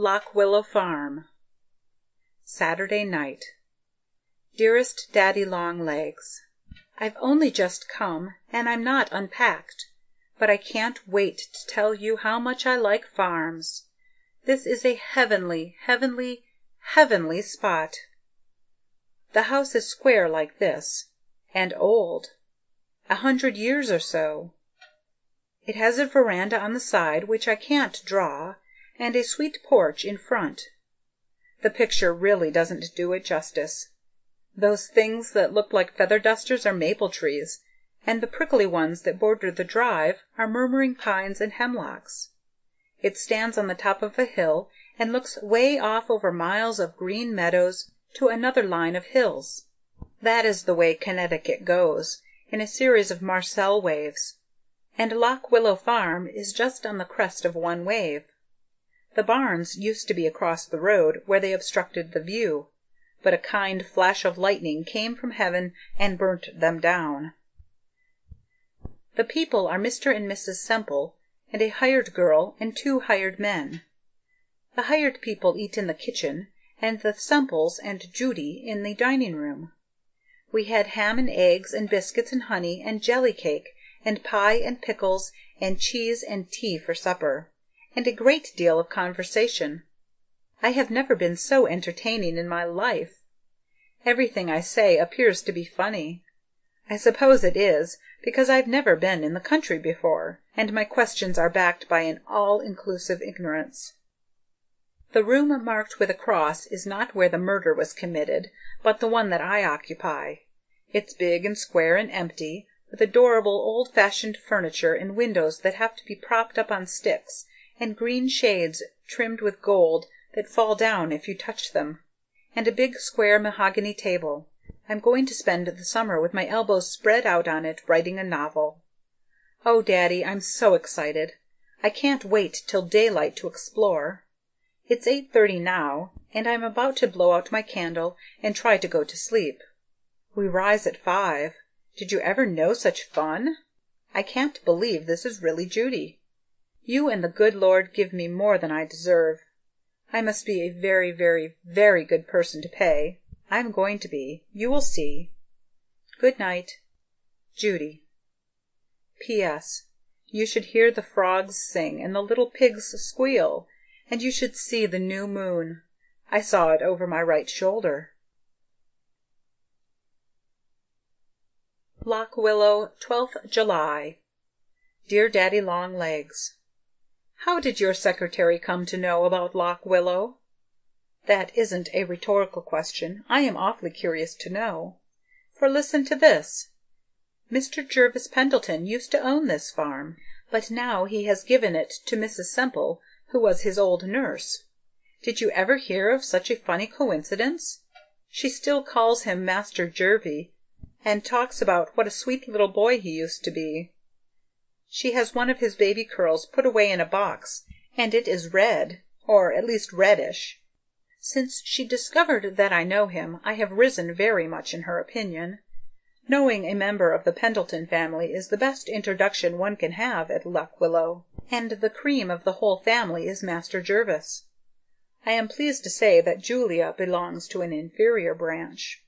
Lock Willow Farm, Saturday night. Dearest Daddy-long-legs, I've only just come, and I'm not unpacked, but I can't wait to tell you how much I like farms. This is a heavenly, heavenly, heavenly spot. The house is square like this, and old, 100 years or so. It has a veranda on the side which I can't draw, and a sweet porch in front. The picture really doesn't do it justice. Those things that look like feather dusters are maple trees, and the prickly ones that border the drive are murmuring pines and hemlocks. It stands on the top of a hill and looks way off over miles of green meadows to another line of hills. That is the way Connecticut goes, in a series of Marcel waves, and Lock Willow Farm is just on the crest of one wave. The barns used to be across the road where they obstructed the view, but a kind flash of lightning came from heaven and burnt them down. The people are Mr. and Mrs. Semple, and a hired girl and 2 hired men. The hired people eat in the kitchen, and the Semples and Judy in the dining room. We had ham and eggs and biscuits and honey and jelly cake and pie and pickles and cheese and tea for supper, and a great deal of conversation. I have never been so entertaining in my life. Everything I say appears to be funny. I suppose it is, because I've never been in the country before, and my questions are backed by an all-inclusive ignorance. The room marked with a cross is not where the murder was committed, but the one that I occupy. It's big and square and empty, with adorable old-fashioned furniture and windows that have to be propped up on sticks, and green shades trimmed with gold that fall down if you touch them, and a big square mahogany table. I'm going to spend the summer with my elbows spread out on it, writing a novel. Oh, Daddy, I'm so excited. I can't wait till daylight to explore. It's 8:30 now, and I'm about to blow out my candle and try to go to sleep. We rise at 5. Did you ever know such fun? I can't believe this is really Judy. You and the good Lord give me more than I deserve. I must be a very, very, very good person to pay. I'm going to be. You will see. Good night. Judy. P.S. You should hear the frogs sing and the little pigs squeal, and you should see the new moon. I saw it over my right shoulder. Lock Willow, 12th July. Dear Daddy-long-legs, how did your secretary come to know about Lock Willow? That isn't a rhetorical question. I am awfully curious to know. For listen to this. Mr. Jervis Pendleton used to own this farm, but now he has given it to Mrs. Semple, who was his old nurse. Did you ever hear of such a funny coincidence? She still calls him Master Jervie, and talks about what a sweet little boy he used to be. She has one of his baby curls put away in a box, and it is red, or at least reddish. Since she discovered that I know him, I have risen very much in her opinion. Knowing a member of the Pendleton family is the best introduction one can have at Lock Willow, and the cream of the whole family is Master Jervis. I am pleased to say that Julia belongs to an inferior branch.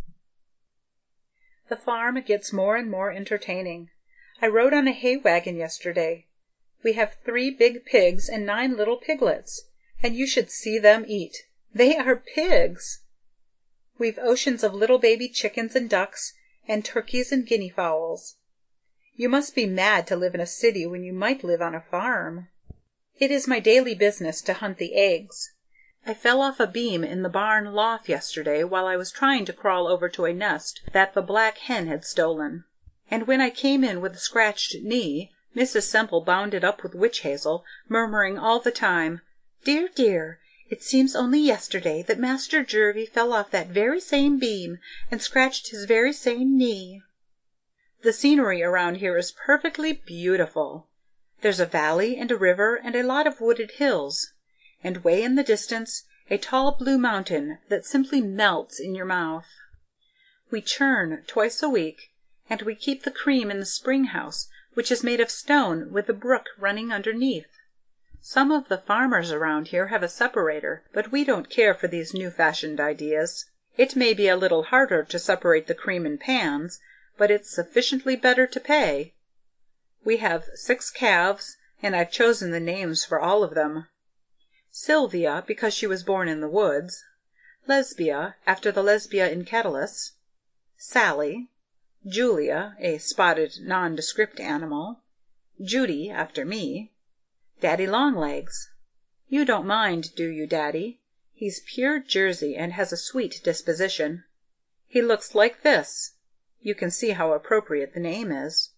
The farm gets more and more entertaining. I rode on a hay wagon yesterday. We have 3 big pigs and 9 little piglets, and you should see them eat. They are pigs! We've oceans of little baby chickens and ducks, and turkeys and guinea fowls. You must be mad to live in a city when you might live on a farm. It is my daily business to hunt the eggs. I fell off a beam in the barn loft yesterday while I was trying to crawl over to a nest that the black hen had stolen. And when I came in with a scratched knee, Mrs. Semple bound it up with witch hazel, murmuring all the time, "Dear, dear, it seems only yesterday that Master Jervie fell off that very same beam and scratched his very same knee." The scenery around here is perfectly beautiful. There's a valley and a river and a lot of wooded hills, and way in the distance a tall blue mountain that simply melts in your mouth. We churn twice a week, and we keep the cream in the spring house, which is made of stone with the brook running underneath. Some of the farmers around here have a separator, but we don't care for these new-fashioned ideas. It may be a little harder to separate the cream in pans, but it's sufficiently better to pay. We have 6 calves, and I've chosen the names for all of them. Sylvia, because she was born in the woods. Lesbia, after the Lesbia in Catullus. Sally. Julia, a spotted, nondescript animal. Judy, after me. Daddy Longlegs. You don't mind, do you, Daddy? He's pure Jersey and has a sweet disposition. He looks like this. You can see how appropriate the name is.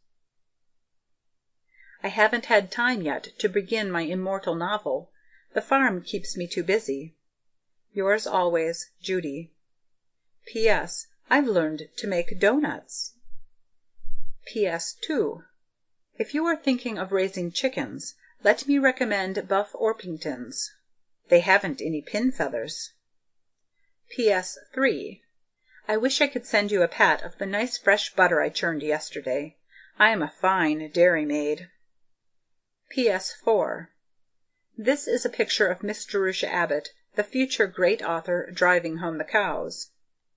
I haven't had time yet to begin my immortal novel. The farm keeps me too busy. Yours always, Judy. P.S. I've learned to make doughnuts. P.S. 2. If you are thinking of raising chickens, let me recommend Buff Orpingtons. They haven't any pin feathers. P.S. 3. I wish I could send you a pat of the nice fresh butter I churned yesterday. I am a fine dairymaid. P.S. 4. This is a picture of Miss Jerusha Abbott, the future great author, driving home the cows.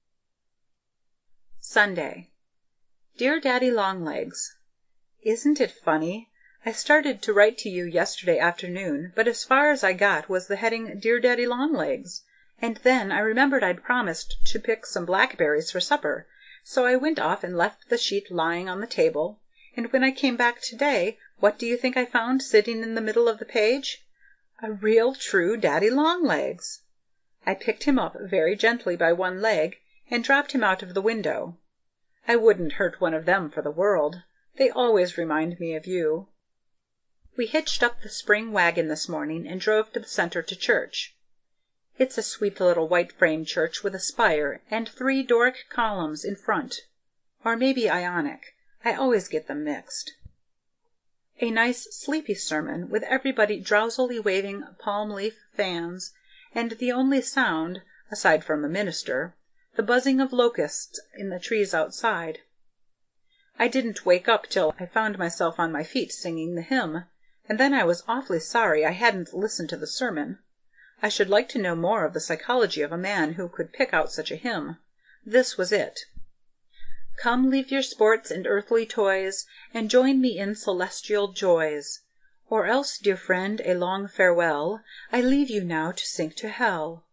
Sunday. Dear Daddy Longlegs, isn't it funny? I started to write to you yesterday afternoon, but as far as I got was the heading Dear Daddy Longlegs, and then I remembered I'd promised to pick some blackberries for supper, so I went off and left the sheet lying on the table, and when I came back today, what do you think I found sitting in the middle of the page? A real true Daddy Longlegs. I picked him up very gently by one leg and dropped him out of the window. I wouldn't hurt one of them for the world. They always remind me of you. We hitched up the spring wagon this morning and drove to the center to church. It's a sweet little white-frame church with a spire and 3 Doric columns in front. Or maybe Ionic. I always get them mixed. A nice sleepy sermon with everybody drowsily waving palm-leaf fans, and the only sound, aside from a minister, the buzzing of locusts in the trees outside. I didn't wake up till I found myself on my feet singing the hymn, and then I was awfully sorry I hadn't listened to the sermon. I should like to know more of the psychology of a man who could pick out such a hymn. This was it. Come, leave your sports and earthly toys, and join me in celestial joys. Or else, dear friend, a long farewell. I leave you now to sink to hell.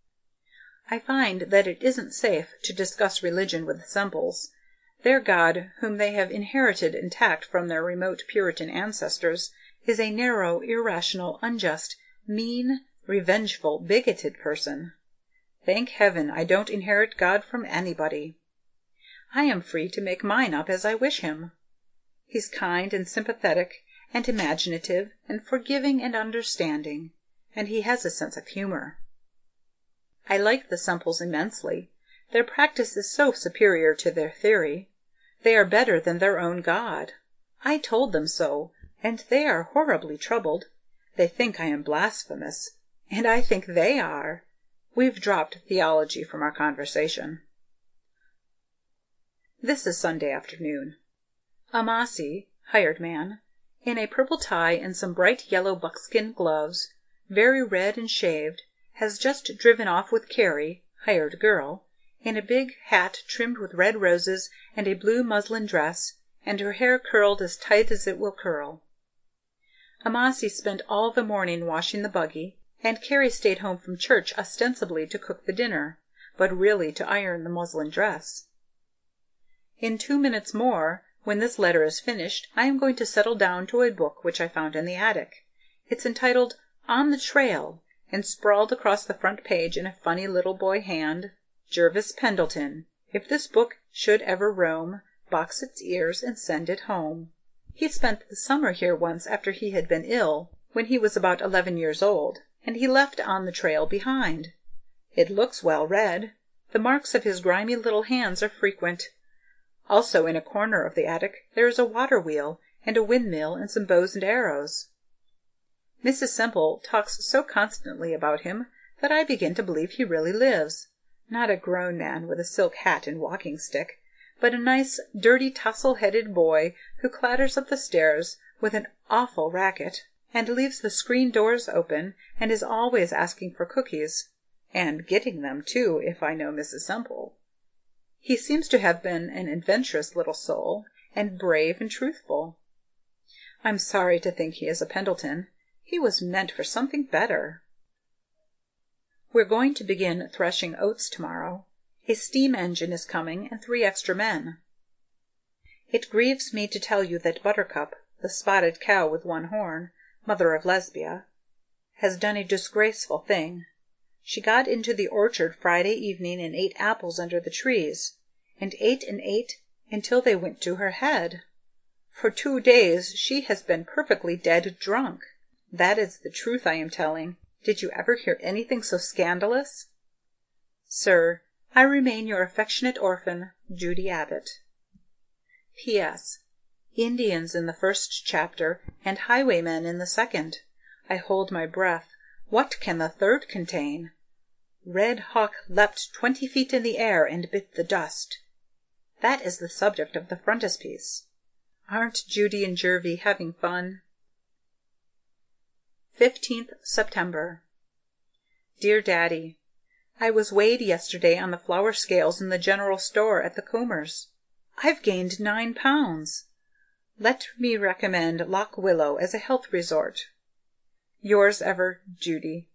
I find that it isn't safe to discuss religion with the Semples. Their God, whom they have inherited intact from their remote Puritan ancestors, is a narrow, irrational, unjust, mean, revengeful, bigoted person. Thank heaven I don't inherit God from anybody. I am free to make mine up as I wish him. He's kind and sympathetic and imaginative and forgiving and understanding, and he has a sense of humor. I like the Semples immensely. Their practice is so superior to their theory. They are better than their own God. I told them so, and they are horribly troubled. They think I am blasphemous, and I think they are. We've dropped theology from our conversation. This is Sunday afternoon. Amasi, hired man, in a purple tie and some bright yellow buckskin gloves, very red and shaved, has just driven off with Carrie, hired girl, in a big hat trimmed with red roses and a blue muslin dress, and her hair curled as tight as it will curl. Amasi spent all the morning washing the buggy, and Carrie stayed home from church ostensibly to cook the dinner, but really to iron the muslin dress. In 2 minutes more, when this letter is finished, I am going to settle down to a book which I found in the attic. It's entitled On the Trail, and sprawled across the front page in a funny little boy hand, Jervis Pendleton. If this book should ever roam, box its ears and send it home. He spent the summer here once after he had been ill, when he was about 11 years old, and he left On the Trail behind. It looks well read. The marks of his grimy little hands are frequent. Also, in a corner of the attic there is a water-wheel and a windmill and some bows and arrows. Mrs. Semple talks so constantly about him that I begin to believe he really lives. Not a grown man with a silk hat and walking-stick, but a nice, dirty, tousle-headed boy who clatters up the stairs with an awful racket, and leaves the screen doors open, and is always asking for cookies, and getting them, too, if I know Mrs. Semple. He seems to have been an adventurous little soul, and brave and truthful. I'm sorry to think he is a Pendleton. He was meant for something better. We're going to begin threshing oats tomorrow. A steam engine is coming, and 3 extra men. It grieves me to tell you that Buttercup, the spotted cow with 1 horn, mother of Lesbia, has done a disgraceful thing. She got into the orchard Friday evening and ate apples under the trees, and ate until they went to her head. For 2 days she has been perfectly dead drunk. That is the truth I am telling. Did you ever hear anything so scandalous? Sir, I remain your affectionate orphan, Judy Abbott. P.S. Indians in the 1st chapter, and highwaymen in the 2nd. I hold my breath. What can the 3rd contain? Red Hawk leapt 20 feet in the air and bit the dust. That is the subject of the frontispiece. Aren't Judy and Jervie having fun? 15th September. Dear Daddy, I was weighed yesterday on the flour scales in the general store at the Comers. I've gained 9 pounds. Let me recommend Lock Willow as a health resort. Yours ever, Judy.